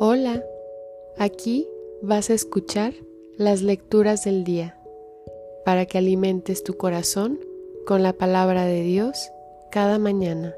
Hola, aquí vas a escuchar las lecturas del día para que alimentes tu corazón con la palabra de Dios cada mañana.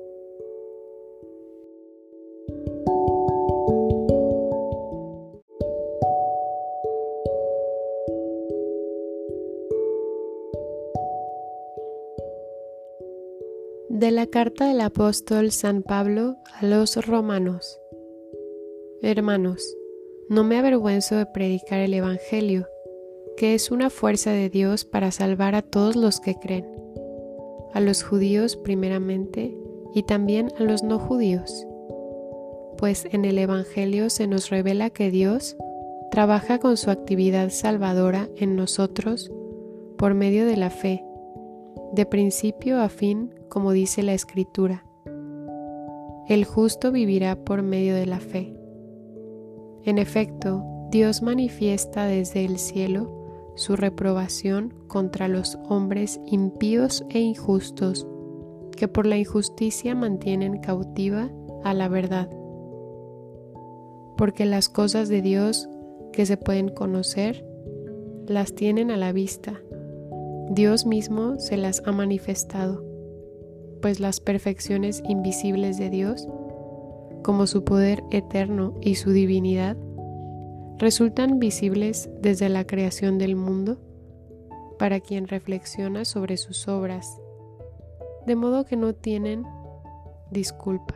De la carta del apóstol San Pablo a los Romanos. Hermanos, no me avergüenzo de predicar el Evangelio, que es una fuerza de Dios para salvar a todos los que creen, a los judíos primeramente y también a los no judíos. Pues en el Evangelio se nos revela que Dios trabaja con su actividad salvadora en nosotros por medio de la fe, de principio a fin, como dice la Escritura. El justo vivirá por medio de la fe. En efecto, Dios manifiesta desde el cielo su reprobación contra los hombres impíos e injustos, que por la injusticia mantienen cautiva a la verdad. Porque las cosas de Dios que se pueden conocer, las tienen a la vista. Dios mismo se las ha manifestado, pues las perfecciones invisibles de Dios, como su poder eterno y su divinidad, resultan visibles desde la creación del mundo para quien reflexiona sobre sus obras, de modo que no tienen disculpa.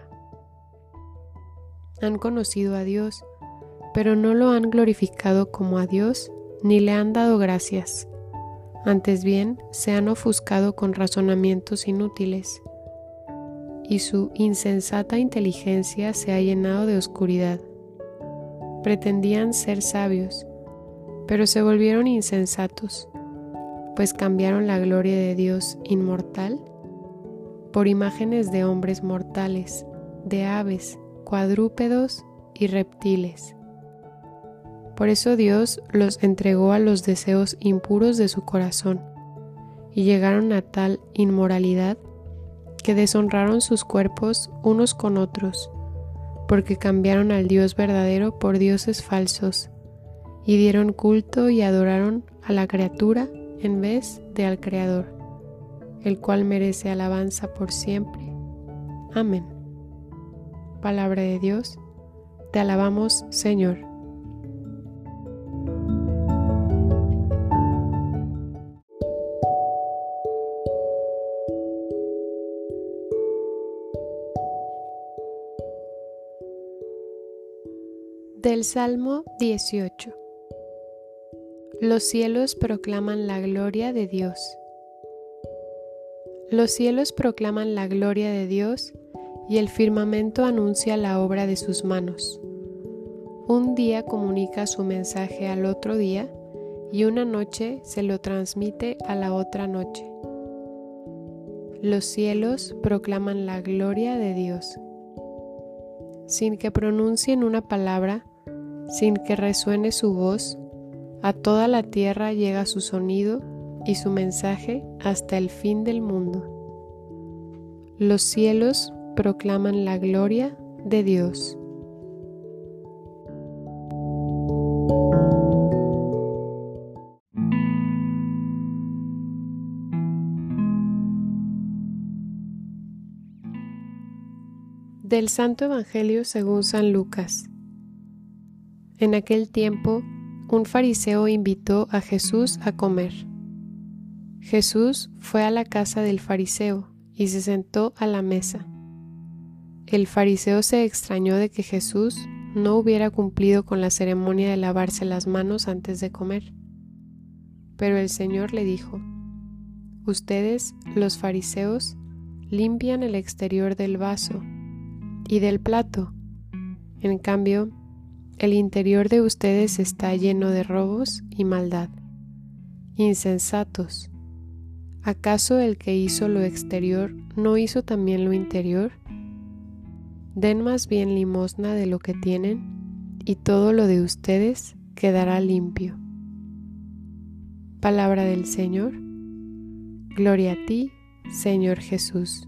Han conocido a Dios, pero no lo han glorificado como a Dios ni le han dado gracias. Antes bien, se han ofuscado con razonamientos inútiles, y su insensata inteligencia se ha llenado de oscuridad. Pretendían ser sabios, pero se volvieron insensatos, pues cambiaron la gloria de Dios inmortal por imágenes de hombres mortales, de aves, cuadrúpedos y reptiles. Por eso Dios los entregó a los deseos impuros de su corazón, y llegaron a tal inmoralidad que deshonraron sus cuerpos unos con otros, porque cambiaron al Dios verdadero por dioses falsos, y dieron culto y adoraron a la criatura en vez de al Creador, el cual merece alabanza por siempre. Amén. Palabra de Dios, te alabamos, Señor. Del Salmo 18. Los cielos proclaman la gloria de Dios. Los cielos proclaman la gloria de Dios y el firmamento anuncia la obra de sus manos. Un día comunica su mensaje al otro día y una noche se lo transmite a la otra noche. Los cielos proclaman la gloria de Dios. Sin que pronuncien una palabra, sin que resuene su voz, a toda la tierra llega su sonido y su mensaje hasta el fin del mundo. Los cielos proclaman la gloria de Dios. Del Santo Evangelio según San Lucas. En aquel tiempo, un fariseo invitó a Jesús a comer. Jesús fue a la casa del fariseo y se sentó a la mesa. El fariseo se extrañó de que Jesús no hubiera cumplido con la ceremonia de lavarse las manos antes de comer. Pero el Señor le dijo: Ustedes, los fariseos, limpian el exterior del vaso y del plato. En cambio, el interior de ustedes está lleno de robos y maldad. Insensatos. ¿Acaso el que hizo lo exterior no hizo también lo interior? Den más bien limosna de lo que tienen, y todo lo de ustedes quedará limpio. Palabra del Señor. Gloria a ti, Señor Jesús.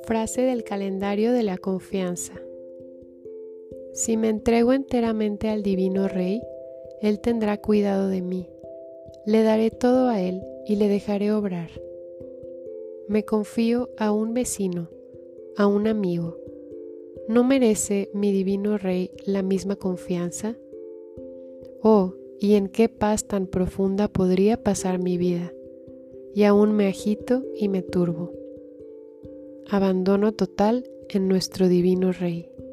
Frase del calendario de la confianza. Si me entrego enteramente al Divino Rey, Él tendrá cuidado de mí. Le daré todo a Él y le dejaré obrar. Me confío a un vecino, a un amigo. ¿No merece mi Divino Rey la misma confianza? Oh, y en qué paz tan profunda podría pasar mi vida. Y aún me agito y me turbo. Abandono total en nuestro Divino Rey.